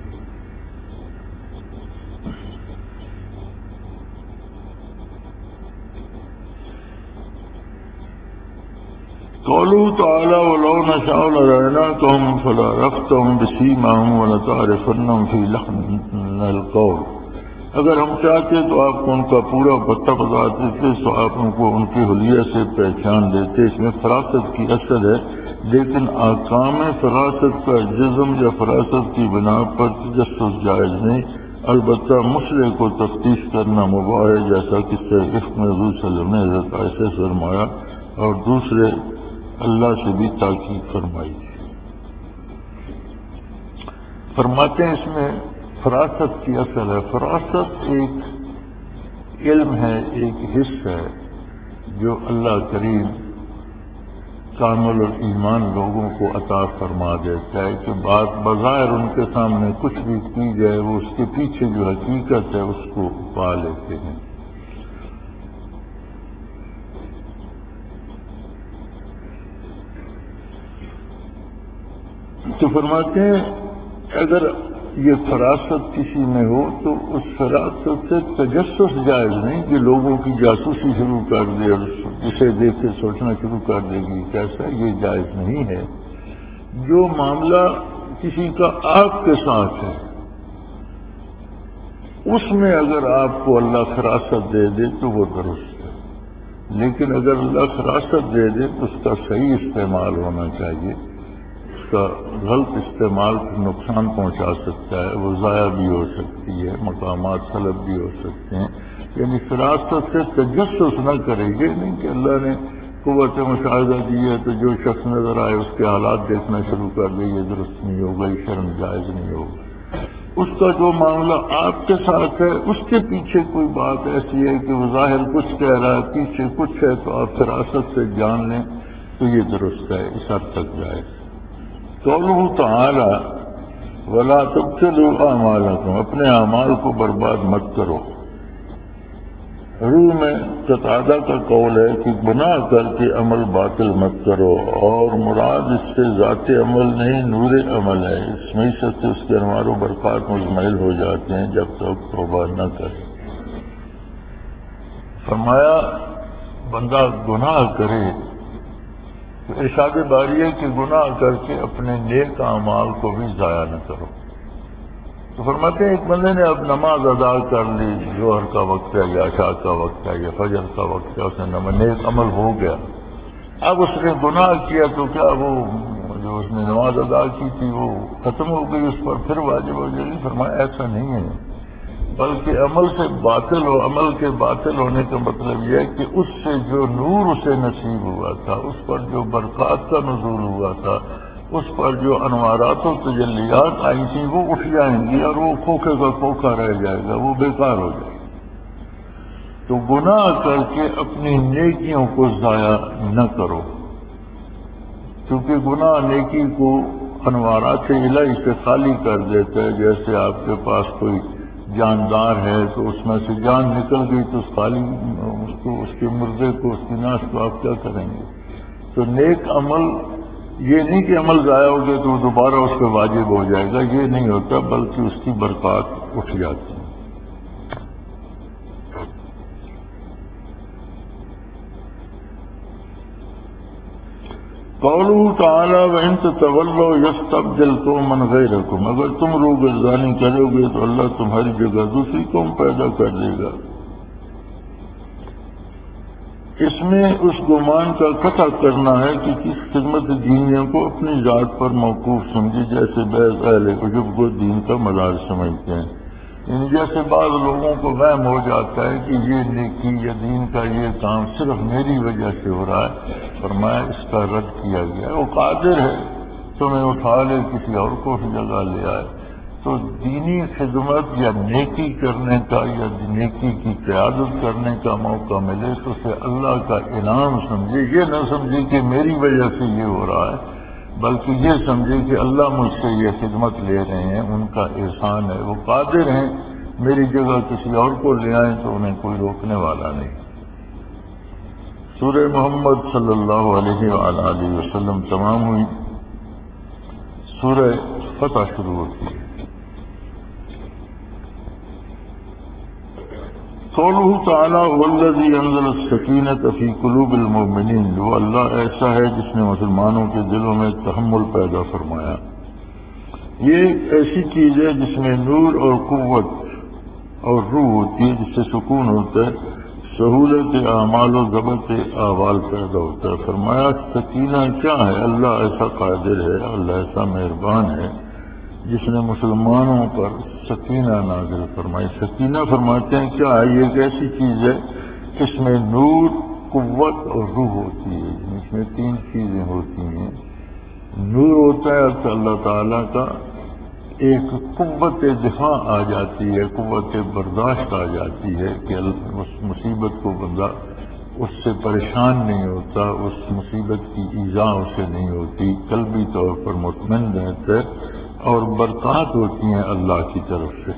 قولوا تعالی ولو نشاء لرأيناكهم فلعرفتهم بسیماهم ولتعرفنهم في لحن القول، اگر ہم چاہتے تو آپ کو ان کا پورا پتہ بتاتے تھے، تو آپ ان کو ان کی حلیہ سے پہچان دیتے۔ اس میں فراست کی اثر ہے، لیکن احکام فراست کا جزم یا فراست کی بنا پر تجسس جائز نہیں، البتہ مسئلے کو تفتیش کرنا مباح ہے، جیسا کہ عفق میں حضور صلی اللہ علیہ وسلم نے حضرت عائشہ سے فرمایا اور دوسرے اللہ سے بھی تاکید فرمائی۔ فرماتے ہیں اس میں فراست کی اصل ہے۔ فراست ایک علم ہے، ایک حص ہے جو اللہ کریم کامل ایمان لوگوں کو عطا فرما دیتا ہے کہ بات بظاہر ان کے سامنے کچھ بھی کی جائے، وہ اس کے پیچھے جو حقیقت ہے اس کو پا لیتے ہیں۔ تو فرماتے ہیں اگر یہ فراست کسی میں ہو تو اس فراست سے تجسس جائز نہیں کہ لوگوں کی جاسوسی شروع کر دے اور اسے دیکھ کے سوچنا شروع کر دے گی کیسا، یہ جائز نہیں ہے۔ جو معاملہ کسی کا آپ کے ساتھ ہے اس میں اگر آپ کو اللہ فراست دے دے تو وہ درست ہے، لیکن اگر اللہ فراست دے دے تو اس کا صحیح استعمال ہونا چاہیے، کا غلط استعمال نقصان پہنچا سکتا ہے، وہ ضائع بھی ہو سکتی ہے، مقامات سلب بھی ہو سکتے ہیں۔ یعنی فراست سے تجسس نہ کرے، یہ نہیں کہ اللہ نے قوت مشاہدہ دی ہے تو جو شخص نظر آئے اس کے حالات دیکھنا شروع کر دے، یہ درست نہیں ہوگا، یہ شرم جائز نہیں ہوگا۔ اس کا جو معاملہ آپ کے ساتھ ہے اس کے پیچھے کوئی بات ایسی ہے کہ وہ ظاہر کچھ کہہ رہا ہے، پیچھے کچھ ہے، تو آپ فراست سے جان لیں تو یہ درست ہے، اس حد تک جائے۔ قولہ تعالی وَلَا تُبْطِلُوا أَعْمَالَكُمْ، اپنے اعمال کو برباد مت کرو۔ روح میں قتادہ کا قول ہے کہ گناہ کر کے عمل باطل مت کرو، اور مراد اس سے ذات عمل نہیں نور عمل ہے، اس معیشت سے اس کے انوار و برکات مزمحل ہو جاتے ہیں جب تک توبہ نہ کرے۔ فرمایا بندہ گناہ کرے تو ارشاد باری ہے کہ گناہ کر کے اپنے نیک اعمال کو بھی ضائع نہ کرو۔ تو فرماتے ہیں ایک بندے نے اب نماز ادا کر لی، ظہر کا وقت ہے یا عشاء کا وقت ہے یا فجر کا وقت ہے، اس نے نماز نیک عمل ہو گیا، اب اس نے گناہ کیا تو کیا وہ جو اس نے نماز ادا کی تھی وہ ختم ہو گئی، اس پر پھر واجب ہو جائے گی؟ فرمایا ایسا نہیں ہے، بلکہ عمل سے باطل ہو، عمل کے باطل ہونے کا مطلب یہ ہے کہ اس سے جو نور اسے نصیب ہوا تھا، اس پر جو برکات کا نزول ہوا تھا، اس پر جو انوارات و تجلیات آئی تھیں وہ اٹھ جائیں گی اور وہ کھوکھے کا کھوکھا رہ جائے گا، وہ بیکار ہو جائے گا۔ تو گناہ کر کے اپنی نیکیوں کو ضائع نہ کرو، کیونکہ گناہ نیکی کو انوارات الہی سے خالی کر دیتا ہے۔ جیسے آپ کے پاس کوئی جاندار ہے تو اس میں سے جان نکل گئی تو اس خالی اس کو اس کے مردے کو اس کی ناش کو آپ کیا کریں گے؟ تو نیک عمل یہ نہیں کہ عمل ضائع ہو گیا تو وہ دوبارہ اس پہ واجب ہو جائے گا، یہ نہیں ہوتا، بلکہ اس کی برکات اٹھ جاتی ہے۔ قولہ تعالی وَإِن تَتَوَلَّوْا يَسْتَبْدِلْ قَوْمًا غَيْرَكُمْ، اگر تم روگردانی کرو گے تو اللہ تمہاری جگہ دوسری قوم پیدا کر دے گا۔ اس میں اس گمان کا قطع کرنا ہے کہ کس خدمت دینیوں کو اپنی ذات پر موقوف سمجھے، جیسے بعض اہل عجب کو دین کا مدار سمجھتے ہیں۔ یعنی جیسے بعض لوگوں کو وہم ہو جاتا ہے کہ یہ نیکی یا دین کا یہ کام صرف میری وجہ سے ہو رہا ہے، فرمایا اس کا رد کیا گیا، وہ قادر ہے تمہیں اٹھا لے کسی اور کو اس جگہ لے آئے۔ تو دینی خدمت یا نیکی کرنے کا یا نیکی کی قیادت کرنے کا موقع ملے تو اسے اللہ کا انعام سمجھے، یہ نہ سمجھے کہ میری وجہ سے یہ ہو رہا ہے، بلکہ یہ سمجھے کہ اللہ مجھ سے یہ خدمت لے رہے ہیں، ان کا احسان ہے، وہ قادر ہیں، میری جگہ کسی اور کو لے آئیں تو انہیں کوئی روکنے والا نہیں۔ سورہ محمد صلی اللہ علیہ وآلہ وسلم تمام ہوئی، سورہ فتح شروع ہوتی ہے۔ قولہ تعالی والذی انزل السکینۃ فی قلوب المؤمنین، وہ اللہ ایسا ہے جس نے مسلمانوں کے دلوں میں تحمل پیدا فرمایا۔ یہ ایک ایسی چیز ہے جس میں نور اور قوت اور روح ہوتی ہے، جس سے سکون ہوتا ہے، سہولت اعمال و ضبط احوال پیدا ہوتا ہے۔ فرمایا سکینہ کیا ہے؟ اللہ ایسا قادر ہے، اللہ ایسا مہربان ہے جس نے مسلمانوں پر سکینہ نازل فرمائی۔ سکینہ فرماتے ہیں کیا ہے؟ یہ ایک ایسی چیز ہے اس میں نور، قوت اور روح ہوتی ہے، اس میں تین چیزیں ہوتی ہیں۔ نور ہوتا ہے کہ اللہ تعالیٰ کا ایک قوت دفاع آ جاتی ہے، قوت برداشت آ جاتی ہے کہ اس مصیبت کو بندہ اس سے پریشان نہیں ہوتا، اس مصیبت کی ایذا اسے نہیں ہوتی، قلبی طور پر مطمئن رہتا ہے، اور برکات ہوتی ہیں اللہ کی طرف سے،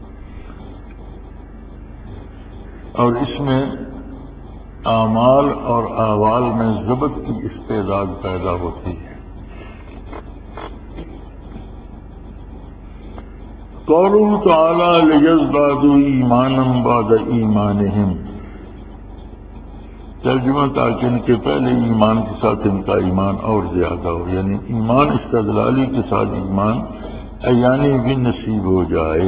اور اس میں اعمال اور احوال میں ضبط کی استعداد پیدا ہوتی ہے۔ قولہ تعالی لیزدادوا ایمانا بعد ایمانہم، ترجمہ تاکہ ان کے پہلے ایمان کے ساتھ ان کا ایمان اور زیادہ ہو، یعنی ایمان استدلالی کے ساتھ ایمان عیانی بھی نصیب ہو جائے۔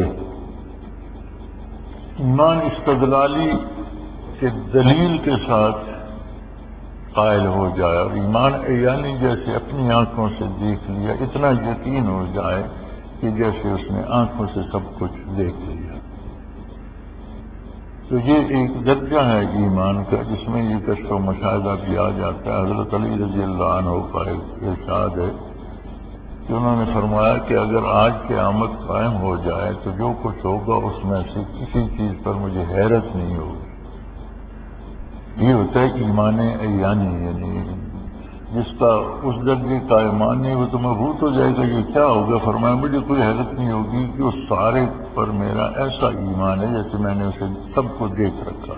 ایمان استدلالی کے دلیل کے ساتھ قائل ہو جائے، اور ایمان عیانی جیسے اپنی آنکھوں سے دیکھ لیا، اتنا یقین ہو جائے کہ جیسے اس نے آنکھوں سے سب کچھ دیکھ لیا۔ تو یہ ایک درجہ ہے ایمان کا جس میں یہ کشف و مشاہدہ کیا جاتا ہے۔ حضرت علی رضی اللہ عنہ کا ارشاد ہے کہ انہوں نے فرمایا کہ اگر آج قیامت قائم ہو جائے تو جو کچھ ہوگا اس میں سے کسی چیز پر مجھے حیرت نہیں ہوگی۔ یہ ہوتا ہے ایمان عیانی، یعنی جس کا اس درجے کا ایمان نہیں وہ تو مبہوت ہو جائے گا یہ کیا ہوگا۔ فرمایا مجھے کوئی حیرت نہیں ہوگی کہ اس سارے پر میرا ایسا ایمان ہے جیسے میں نے اسے سب کو دیکھ رکھا۔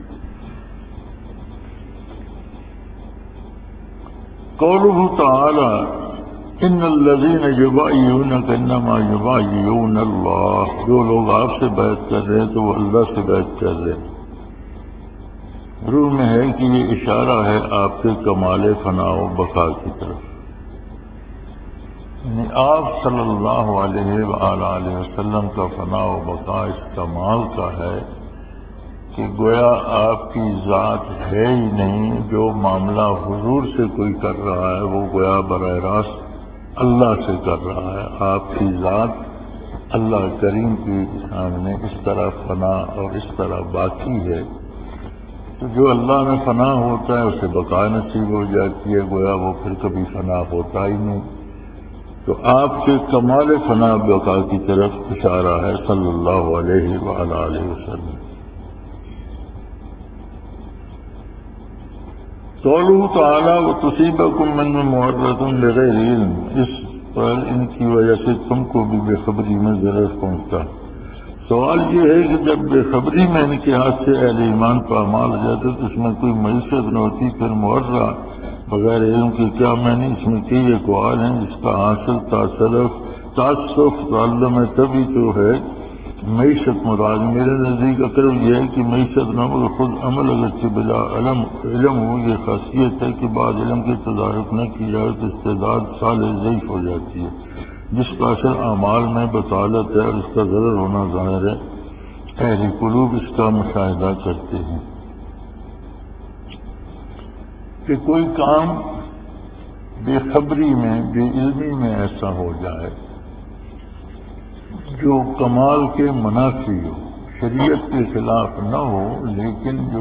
قوله تعالی ان الذین یبایعونک انما یبایعون اللہ، جو لوگ آپ سے بیعت کر رہے ہیں تو وہ اللہ سے بیعت کر رہے ہیں۔ روح میں ہے کہ یہ اشارہ ہے آپ کے کمال فنا و بقا کی طرف، یعنی آپ صلی اللہ علیہ وآلہ وسلم کا فنا و بقا اس کمال کا ہے کہ گویا آپ کی ذات ہے ہی نہیں۔ جو معاملہ حضور سے کوئی کر رہا ہے وہ گویا براہ راست اللہ سے کر رہا ہے۔ آپ کی ذات اللہ کریم کے سامنے اس طرح فنا اور اس طرح باقی ہے، تو جو اللہ میں فنا ہوتا ہے اسے بقا نصیب ہو جاتی ہے، گویا وہ پھر کبھی فنا ہوتا ہی نہیں۔ تو آپ کے کمال فنا بقا کی طرف اشارہ ہے صلی اللہ علیہ وآلہ وسلم۔ قوله تعالی وتصیبکم من معرض بغیر علم، اس پر ان کی وجہ سے تم کو بھی بے خبری میں ضرر پہنچتا۔ سوال یہ ہے کہ جب بے خبری میں ان کے ہاتھ سے اہل ایمان پامال ہو جاتے تو اس میں کوئی معیشت نہ ہوتی، پھر معرضہ بغیر علم کے کیا معنی؟ اس میں کئی اقوال ہیں جس کا حاصل تعصف تعصف تعلم ہے، تبھی تو ہے معیشت مراد۔ میرے نزدیک اقرب یہ ہے کہ معیشت نہ ہو خود عمل اگرچہ بلا علم علم ہو، یہ خاصیت ہے کہ بعد علم کے تدارک نہ کی جائے تو استعداد صالح ضعیف ہو جاتی ہے، جس کا اثر اعمال میں بطالت ہے اور اس کا ضرر ہونا ظاہر ہے۔ اہل قلوب اس کا مشاہدہ کرتے ہیں کہ کوئی کام بے خبری میں بے علمی میں ایسا ہو جائے جو کمال کے منافی ہو، شریعت کے خلاف نہ ہو، لیکن جو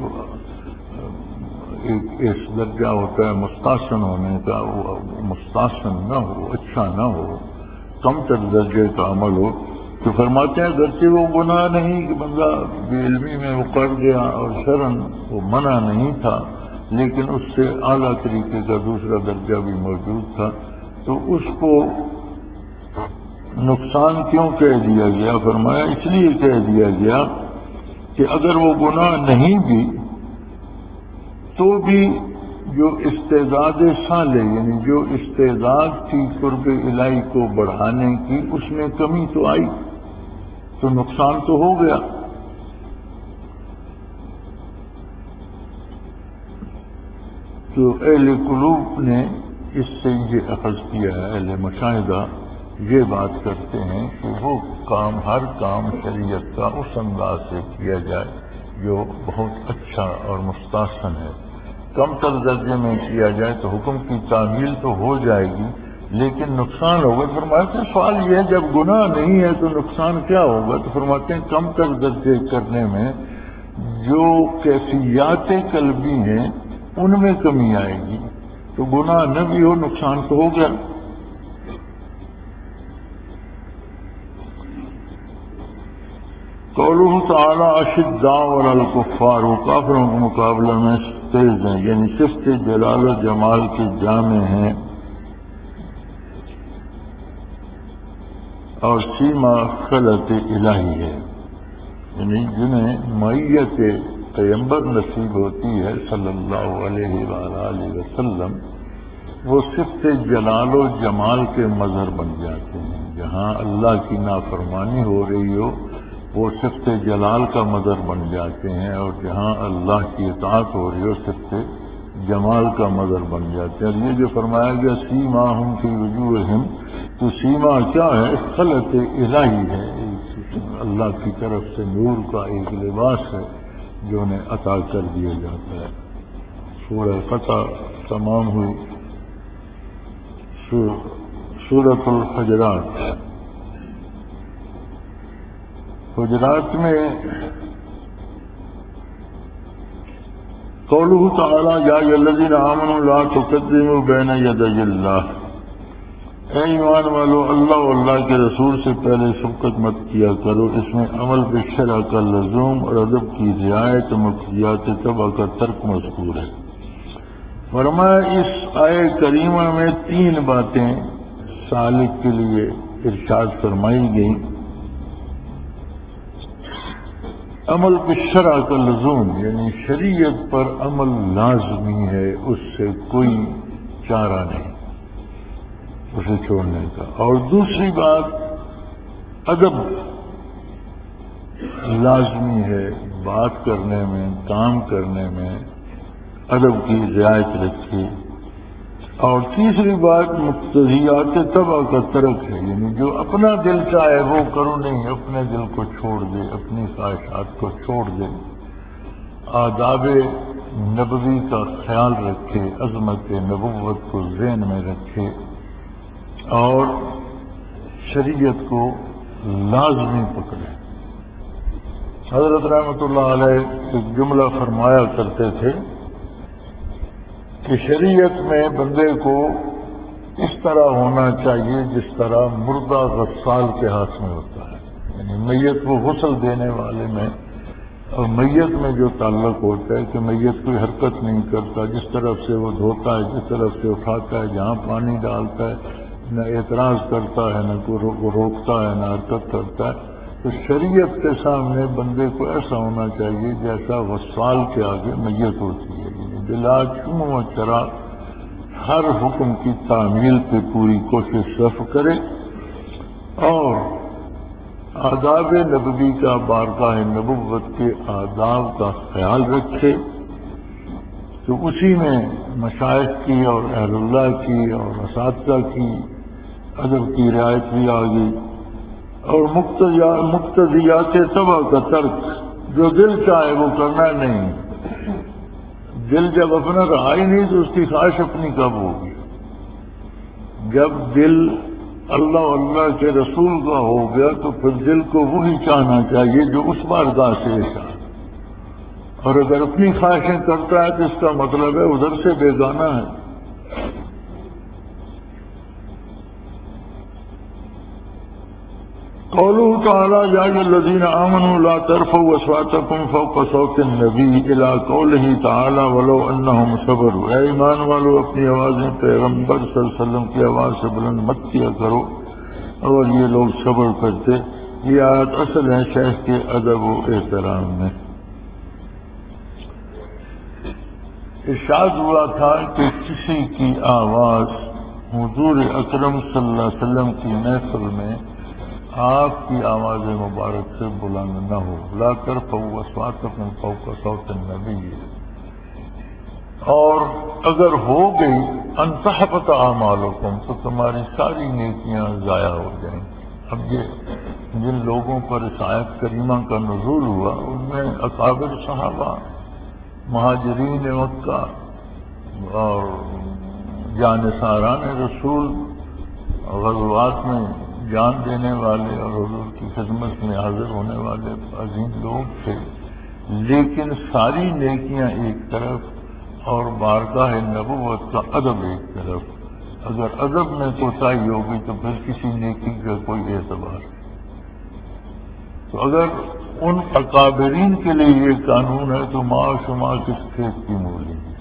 ایک اس درجہ ہوتا ہے مستحسن ہونے کا وہ مستحسن نہ ہو، اچھا نہ ہو، کم تر درجے کا عمل ہو، تو فرماتے ہیں اگرچہ وہ گناہ نہیں کہ بندہ بے علمی میں وہ پڑ گیا اور شرعاً وہ منع نہیں تھا، لیکن اس سے اعلیٰ طریقے کا دوسرا درجہ بھی موجود تھا، تو اس کو نقصان کیوں کہہ دیا گیا؟ فرمایا اس لیے کہہ دیا گیا کہ اگر وہ گناہ نہیں بھی تو بھی جو استعداد صالح یعنی جو استعداد تھی قرب الہی کو بڑھانے کی اس میں کمی تو آئی، تو نقصان تو ہو گیا۔ تو اہل قلوب نے اس سے یہ اخذ کیا ہے، اہل مشاہدہ یہ بات کرتے ہیں کہ وہ کام ہر کام شریعت کا اس انداز سے کیا جائے جو بہت اچھا اور مستحسن ہے، کم تر درجے میں کیا جائے تو حکم کی تعمیل تو ہو جائے گی لیکن نقصان ہوگا۔ فرماتے ہیں سوال یہ ہے جب گناہ نہیں ہے تو نقصان کیا ہوگا؟ تو فرماتے ہیں کم تر درجے کرنے میں جو کیفیات قلبی ہیں ان میں کمی آئے گی، تو گناہ نہ بھی ہو نقصان تو ہو گیا۔ قوله تعالی اشداء علی الکفار، وہ کافروں کے مقابلہ میں تیز ہیں، یعنی صفت جلال و جمال کے جامع ہیں، اور سیما خلط الہی ہے، یعنی جنہیں معیت پیغمبر نصیب ہوتی ہے صلی اللہ علیہ وآلہ وسلم، وہ صفت جلال و جمال کے مظہر بن جاتے ہیں۔ جہاں اللہ کی نافرمانی ہو رہی ہو وہ صفت جلال کا مظہر بن جاتے ہیں، اور جہاں اللہ کی اطاعت ہو رہی ہو صفت جمال کا مظہر بن جاتے ہیں۔ اور یہ جو فرمایا گیا سیماہم فی وجوہہم، تو سیما کیا ہے؟ خلط الہی ہے، اللہ کی طرف سے نور کا ایک لباس ہے جو انہیں عطا کر دیا جاتا ہے۔ سورہ فتح تمام ہوئی، سورۃ الحجرات۔ حجرات میں قوله تعالیٰ یا ایھا الذین آمنوا لا تقدموا بین یدی اللہ، اے ایمان والو اللہ و اللہ کے رسول سے پہلے سبقت مت کیا کرو، اس میں عمل بالشرع کا لزوم اور ادب کی رعایت و مقتضیات طبع کا ترک مذکور ہے۔ فرمایا اس آیہ کریمہ میں تین باتیں سالک کے لیے ارشاد فرمائی گئیں۔ عمل بالشرع کا لزوم یعنی شریعت پر عمل لازمی ہے، اس سے کوئی چارہ نہیں اسے چھوڑنے کا، اور دوسری بات ادب لازمی ہے، بات کرنے میں کام کرنے میں ادب کی رعایت رکھیے، اور تیسری بات مقتضیات طبع کا ترک ہے، یعنی جو اپنا دل چاہے وہ کرو نہیں، اپنے دل کو چھوڑ دے، اپنی خواہشات کو چھوڑ دے، آداب نبوی کا خیال رکھے، عظمت نبوت کو ذہن میں رکھے اور شریعت کو لازمی پکڑے۔ حضرت رحمۃ اللہ علیہ ایک جملہ فرمایا کرتے تھے کہ شریعت میں بندے کو اس طرح ہونا چاہیے جس طرح مردہ غسال کے ہاتھ میں ہوتا ہے، یعنی میت کو غسل دینے والے میں اور میت میں جو تعلق ہوتا ہے کہ میت کوئی حرکت نہیں کرتا، جس طرف سے وہ دھوتا ہے، جس طرف سے اٹھاتا ہے، جہاں پانی ڈالتا ہے نہ اعتراض کرتا ہے، نہ کوئی روکتا ہے، نہ حرکت کرتا ہے، تو شریعت کے سامنے بندے کو ایسا ہونا چاہیے جیسا غسال کے آگے میت ہوتی ہے، یعنی بلا چم و چرا ہر حکم کی تعمیل پہ پوری کوشش صرف کرے اور آداب نبوی کا، بارگاہ نبوت کے آداب کا خیال رکھے، تو اسی میں مشائخ کی اور اہل اللہ کی اور اساتذہ کی ادب کی رعایت بھی آ گئی، اور مقتضیات طبع کا ترک، جو دل چاہے وہ کرنا نہیں، دل جب اپنا رہا ہی نہیں تو اس کی خواہش اپنی کب ہوگی؟ جب دل اللہ اللہ کے رسول کا ہو گیا تو پھر دل کو وہی چاہنا چاہیے جو اس بارگاہ سے چاہے، اور اگر اپنی خواہشیں کرتا ہے تو اس کا مطلب ہے ادھر سے بیگانہ ہے۔ قوله تعالیٰ یا ایھا الذین آمنوا لا ترفعوا اصواتکم فوق صوت النبی الی قوله تعالیٰ ولو انہم صبروا، اے ایمان والو اپنی آوازیں پیغمبر صلی اللہ علیہ وسلم کی آواز سے بلند مت کیا کرو اور یہ لوگ صبر کرتے۔ یہ آیت اصل ہے شیخ کے ادب و احترام میں۔ ارشاد ہوا تھا کہ کسی کی آواز حضور اکرم صلی اللہ علیہ وسلم کی محفل میں آپ کی آواز مبارک سے بلند نہ ہو، لا ترفعوا اصواتکم فوق صوت النبی، اور اگر ہو گئی ان تحبط اعمالکم تو تمہاری ساری نیکیاں ضائع ہو جائیں۔ اب یہ جن لوگوں پر اس آیت کریمہ کا نزول ہوا ان میں اکابر صحابہ، مہاجرین مکہ اور جانثاران رسول، غزوات میں جان دینے والے اور حضور کی خدمت میں حاضر ہونے والے عظیم لوگ تھے، لیکن ساری نیکیاں ایک طرف اور بارگاہ نبوت کا ادب ایک طرف۔ اگر ادب میں کوتاہی ہوگی تو پھر کسی نیکی کا کوئی اعتبار نہیں۔ تو اگر ان اکابرین کے لیے یہ قانون ہے تو ماں شما کس کھیت کی مولی ہے۔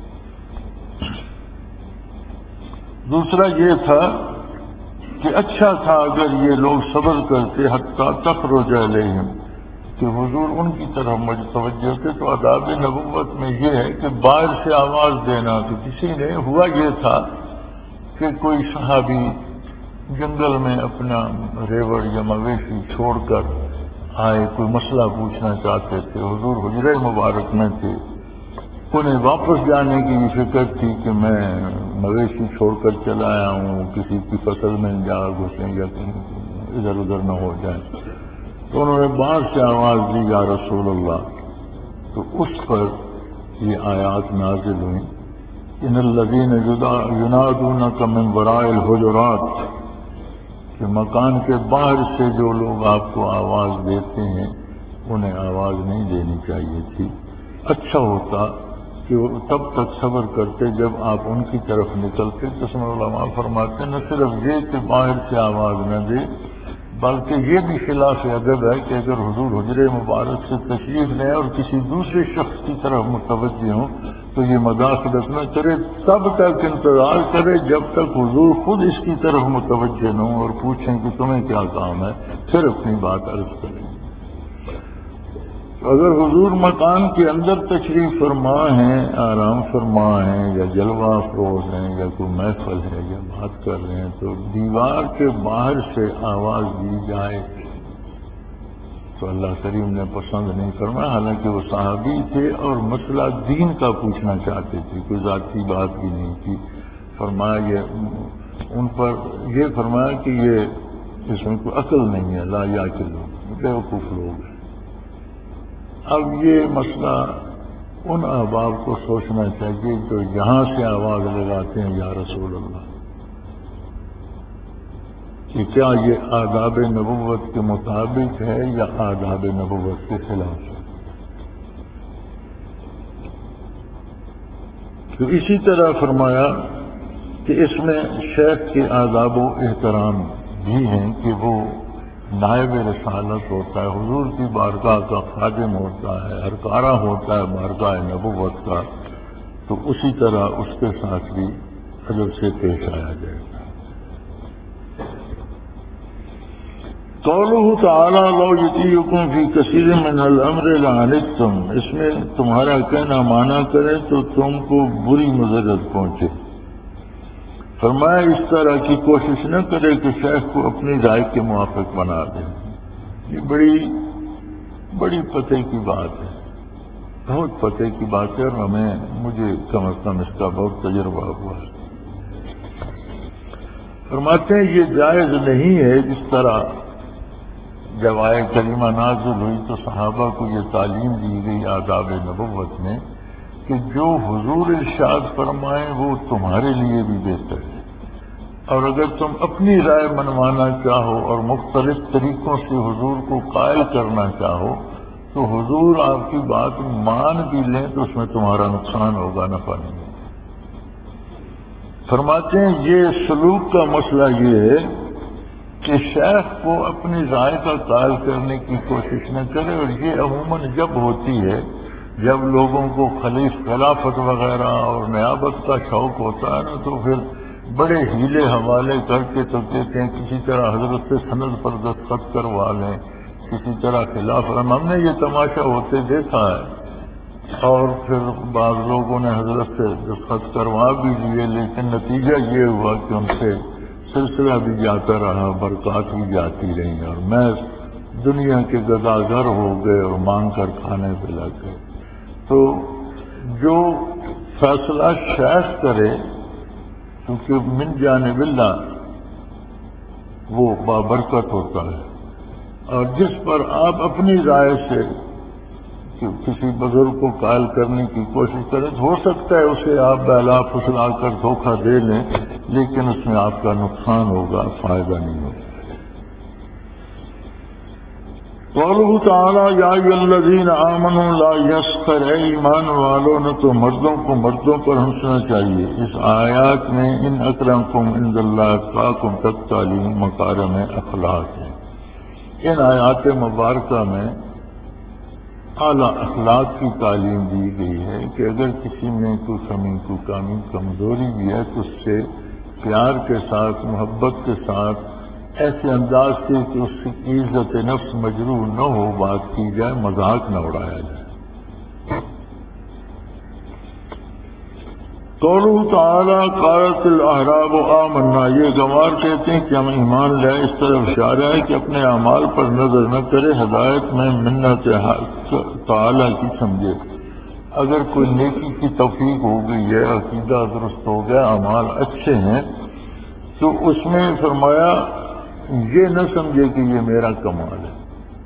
دوسرا یہ تھا کہ اچھا تھا اگر یہ لوگ صبر کرتے حتیٰ تخرج علیہم، کہ حضور ان کی طرف متوجہ تھے۔ تو آداب نبوت میں یہ ہے کہ باہر سے آواز دینا، تو کسی نے ہوا یہ تھا کہ کوئی صحابی جنگل میں اپنا ریوڑ یا مویشی چھوڑ کر آئے، کوئی مسئلہ پوچھنا چاہتے تھے، حضور حجرہ مبارک میں تھے، انہیں واپس جانے کی فکر تھی کہ میں مویشی چھوڑ کر چلا آیا ہوں، کسی کی فصل میں جا گھسیں یا ادھر ادھر نہ ہو جائیں، تو انہوں نے باہر سے آواز دی یا رسول اللہ، تو اس پر یہ آیات نازل ہوئیں، ان الذین ینادونک من وراء الحجرات، کہ مکان کے باہر سے جو لوگ آپ کو آواز دیتے ہیں انہیں آواز نہیں دینی چاہیے تھی۔ اچھا ہوتا کہ وہ تب تک صبر کرتے جب آپ ان کی طرف نکلتے. قسم علماء فرماتے ہیں نہ صرف یہ کہ باہر سے آواز نہ دے بلکہ یہ بھی خلاف ادب ہے کہ اگر حضور حجرے مبارک سے تشریف لیں اور کسی دوسرے شخص کی طرف متوجہ ہوں تو یہ مداخلت نہ کرے، تب تک انتظار کرے جب تک حضور خود اس کی طرف متوجہ نہ ہوں اور پوچھیں کہ تمہیں کیا کام ہے، پھر اپنی بات عرض کریں. اگر حضور مکان کے اندر تشریف فرما ہیں، آرام فرما ہیں یا جلوہ افروز ہیں یا کوئی محفل ہے یا بات کر رہے ہیں تو دیوار کے باہر سے آواز دی جائے تو اللہ کریم نے پسند نہیں فرمایا. حالانکہ وہ صحابی تھے اور مسئلہ دین کا پوچھنا چاہتے تھے، کوئی ذاتی بات بھی نہیں تھی. فرمایا یہ ان پر یہ فرمایا کہ یہ اس میں کوئی عقل نہیں ہے، لا یعقلون، بیوقوف لوگ ہیں. اب یہ مسئلہ ان احباب کو سوچنا چاہیے جو یہاں سے آواز لگاتے ہیں یا رسول اللہ، کہ کیا یہ آداب نبوت کے مطابق ہے یا آداب نبوت کے خلاف ہے. تو اسی طرح فرمایا کہ اس میں شیخ کے آداب و احترام بھی ہیں کہ وہ نائب رسالت ہوتا ہے، حضور کی بارگاہ کا خادم ہوتا ہے، ہرکارہ ہوتا ہے بارگاہ نبوت کا، تو اسی طرح اس کے ساتھ بھی ادب سے پیش آیا جائے گا. قوله تعالی لو یطیعکم فی کثیر من الامر لعنتم، اس میں تمہارا کہنا مانا کرے تو تم کو بری مضرت پہنچے. فرمایا اس طرح کی کوشش نہ کرے کہ شیخ کو اپنی رائے کے موافق بنا دے. یہ بڑی بڑی پتے کی بات ہے، بہت پتے کی بات ہے، اور ہمیں مجھے کم از کم اس کا بہت تجربہ ہوا ہے. فرماتے ہیں یہ جائز نہیں ہے. جس طرح جب آئے کلمہ نازل ہوئی تو صحابہ کو یہ تعلیم دی گئی آداب نبوت میں کہ جو حضور ارشاد فرمائیں وہ تمہارے لیے بھی بہتر ہے، اور اگر تم اپنی رائے منوانا چاہو اور مختلف طریقوں سے حضور کو قائل کرنا چاہو تو حضور آپ کی بات مان بھی لیں تو اس میں تمہارا نقصان ہوگا، نفع نہیں. فرماتے ہیں یہ سلوک کا مسئلہ یہ ہے کہ شیخ کو اپنی رائے کا قائل کرنے کی کوشش نہ کرے، اور یہ عموماً جب ہوتی ہے جب لوگوں کو خلیف خلافت وغیرہ اور نیابت کا شوق ہوتا ہے نا، تو پھر بڑے ہیلے حوالے کر کے تو کہتے ہیں کسی طرح حضرت سے سند پر دستخط کروا لیں، کسی طرح خلاف. ہم نے یہ تماشا ہوتے دیکھا ہے، اور پھر بعض لوگوں نے حضرت سے دستخط کروا بھی لیے، لیکن نتیجہ یہ ہوا کہ ان سے سلسلہ بھی جاتا رہا، برکات بھی جاتی رہی، اور میں دنیا کے گداگر ہو گئے اور مانگ کر کھانے پہ لگ گئے. تو جو فیصلہ شیخ کرے کیونکہ من جانب اللہ وہ بابرکت ہوتا ہے، اور جس پر آپ اپنی رائے سے کسی بزرگ کو قائل کرنے کی کوشش کریں تو ہو سکتا ہے اسے آپ بہلا پھسلا کر دھوکہ دے لیں، لیکن اس میں آپ کا نقصان ہوگا، فائدہ نہیں ہوگا. قوله تعالی یا ایھا الذین آمنوا لا یسخر، اے ایمان والوں نے تو مردوں کو مردوں پر ہنسنا چاہیے. اس آیات میں ان اکرمکم عند اللہ اتقاکم تک تعلیم مکارم اخلاق ہے. ان آیات مبارکہ میں اعلیٰ اخلاق کی تعلیم دی گئی ہے کہ اگر کسی میں کوئی کمی کوئی کمی کمزوری بھی ہے تو اس سے پیار کے ساتھ محبت کے ساتھ ایسے انداز سے کہ اس کی عزت نفس مجروح نہ ہو بات کی جائے، مذاق نہ اڑایا جائے. قوله تعالی قالت الاعراب آمنا، یہ گوار کہتے ہیں کہ ہم ایمان لائے. اس طرف اشارہ ہے کہ اپنے اعمال پر نظر نہ کرے، ہدایت میں منت تعالی کی سمجھے. اگر کوئی نیکی کی توفیق ہو گئی ہے، عقیدہ درست ہو گیا، اعمال اچھے ہیں، تو اس میں فرمایا یہ نہ سمجھے کہ یہ میرا کمال ہے،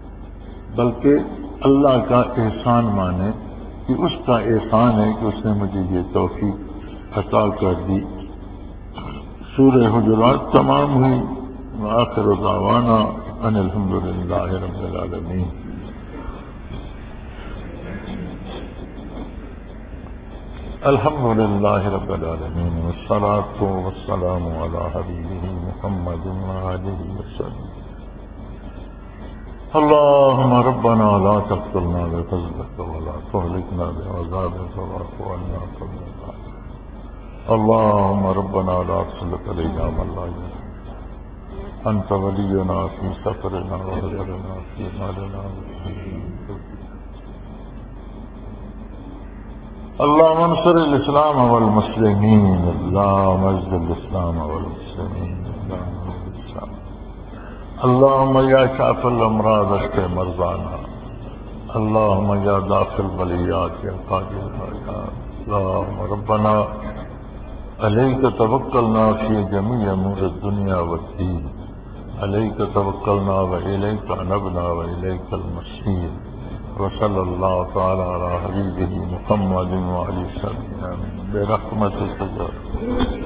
بلکہ اللہ کا احسان مانے کہ اس کا احسان ہے کہ اس نے مجھے یہ توفیق عطا کر دی. سورہ حجرات تمام ہوئی. وآخر دعوانا ان الحمدللہ رب العالمین. الحمد لله رب العالمين والصلاة والسلام على حبيبه محمد وآله وسلم. اللهم ربنا لا تقتلنا بفضلك ولا تهلكنا بعذابك واعف عنا قبل ذلك. اللهم ربنا لا تسلط علينا من لا يرحمنا. أنت ولينا في سفرنا وهجرنا في مالنا. اللهم انصر الإسلام والمسلمين. اللهم اعز الإسلام والمسلمين. اللهم يا شافي الأمراض اشف مرضانا. اللهم يا دافع البليات يا قاضي الحاجات. اللهم ربنا عليك توكلنا في جميع أمور الدنيا والدين. عليك توكلنا وإليك أنبنا وإليك المصير. وصلى الله تعالى على حبيبه محمد وعلى آله وصحبه برحمتك.